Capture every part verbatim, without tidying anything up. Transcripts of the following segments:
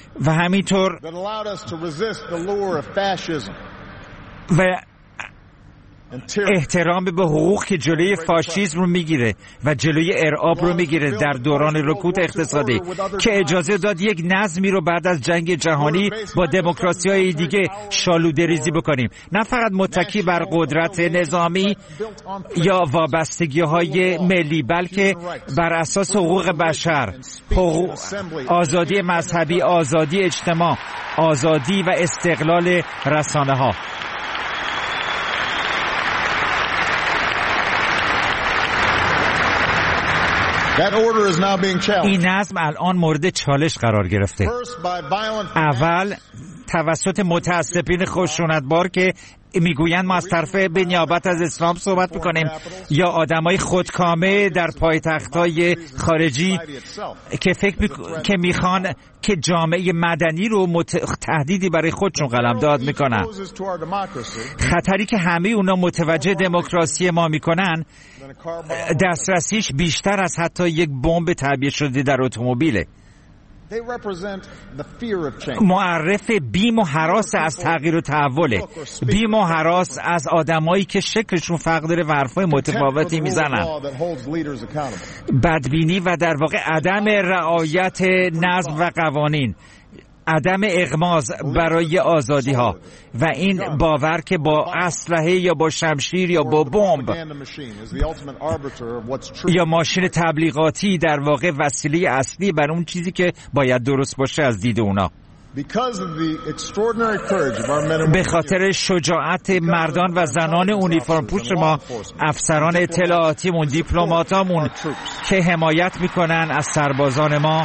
و همینطور و احترام به حقوق که جلوی فاشیسم رو میگیره و جلوی ارعاب رو میگیره در دوران رکود اقتصادی، که اجازه داد یک نظمی رو بعد از جنگ جهانی با دموکراسی‌های دیگه شالوده‌ریزی بکنیم، نه فقط متکی بر قدرت نظامی یا وابستگی‌های ملی، بلکه بر اساس حقوق بشر، حقوق، آزادی مذهبی، آزادی اجتماع، آزادی و استقلال رسانه‌ها. این نظم الان مورد چالش قرار گرفته. اول توسط متعصبین خشونتبار که میگویند ما از طرف به نیابت از اسلام صحبت میکنیم، یا آدمای خودکامه در پایتخت‌های خارجی که فکر میک... که میخوان که جامعه مدنی رو مت... تهدیدی برای خودشون قلمداد میکنن. خطری که همه اونا متوجه دموکراسی ما میکنن دسترسیش بیشتر از حتی یک بمب تعبیه شده در اتومبیله. معرف بیم و هراس از تغییر و تحوله، بیم و هراس از آدمایی که شکلشون فرق داره و حرفای متفاوتی میزنن، بدبینی و در واقع عدم رعایت نظم و قوانین، عدم اغماض برای آزادی ها و این باور که با اسلحه یا با شمشیر یا با بمب یا ماشین تبلیغاتی در واقع وسیله اصلی بر اون چیزی که باید درست باشه از دید اونا. به خاطر شجاعت مردان و زنان اونیفرم پوش ما، افسران اطلاعاتیمون، دیپلماتامون که حمایت میکنن از سربازان ما،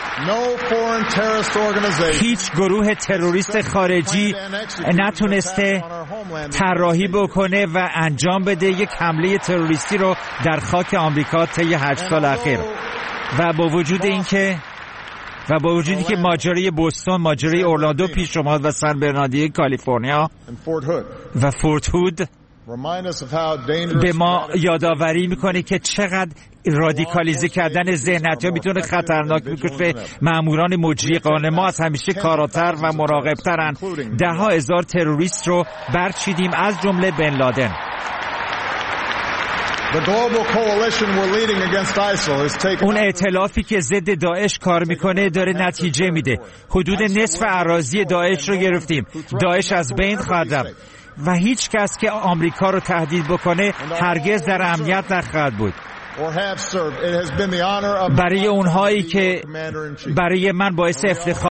هیچ گروه تروریست خارجی نتونسته طراحی بکنه و انجام بده یک حمله تروریستی رو در خاک آمریکا طی هشت سال اخیر. و با وجود اینکه و با وجودی که ماجرای بوستون، ماجرای اورلاندو پیش اومد و سن برناردینو کالیفرنیا و فورت هود به ما یادآوری میکنه که چقدر رادیکالیزه کردن ذهنیت‌ها میتونه خطرناک بشه. ماموران مجری قانون ما از همیشه کاراتر و مراقبترن. ده ها هزار تروریست رو برچیدیم از جمله بن لادن. اون ائتلافی که ضد داعش کار میکنه داره نتیجه میده. حدود نصف اراضی داعش رو گرفتیم. داعش از بین خواهد رفت و هیچ کس که آمریکا رو تهدید بکنه هرگز در امنیت نخواهد بود. برای اونهایی که برای من باعث افتخار